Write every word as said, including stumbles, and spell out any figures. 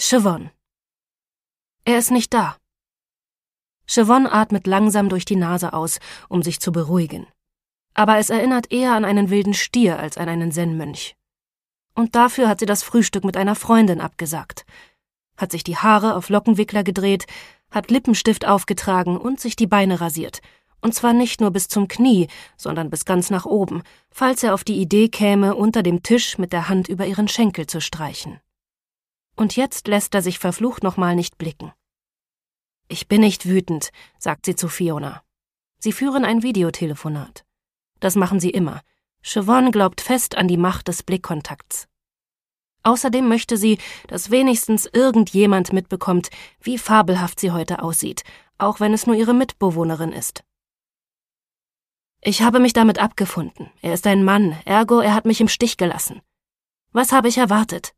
Siobhan. Er ist nicht da. Siobhan atmet langsam durch die Nase aus, um sich zu beruhigen. Aber es erinnert eher an einen wilden Stier als an einen Zen-Mönch. Und dafür hat sie das Frühstück mit einer Freundin abgesagt, hat sich die Haare auf Lockenwickler gedreht, hat Lippenstift aufgetragen und sich die Beine rasiert. Und zwar nicht nur bis zum Knie, sondern bis ganz nach oben, falls er auf die Idee käme, unter dem Tisch mit der Hand über ihren Schenkel zu streichen. Und jetzt lässt er sich verflucht nochmal nicht blicken. »Ich bin nicht wütend«, sagt sie zu Fiona. Sie führen ein Videotelefonat. Das machen sie immer. Siobhan glaubt fest an die Macht des Blickkontakts. Außerdem möchte sie, dass wenigstens irgendjemand mitbekommt, wie fabelhaft sie heute aussieht, auch wenn es nur ihre Mitbewohnerin ist. »Ich habe mich damit abgefunden. Er ist ein Mann, ergo er hat mich im Stich gelassen. Was habe ich erwartet?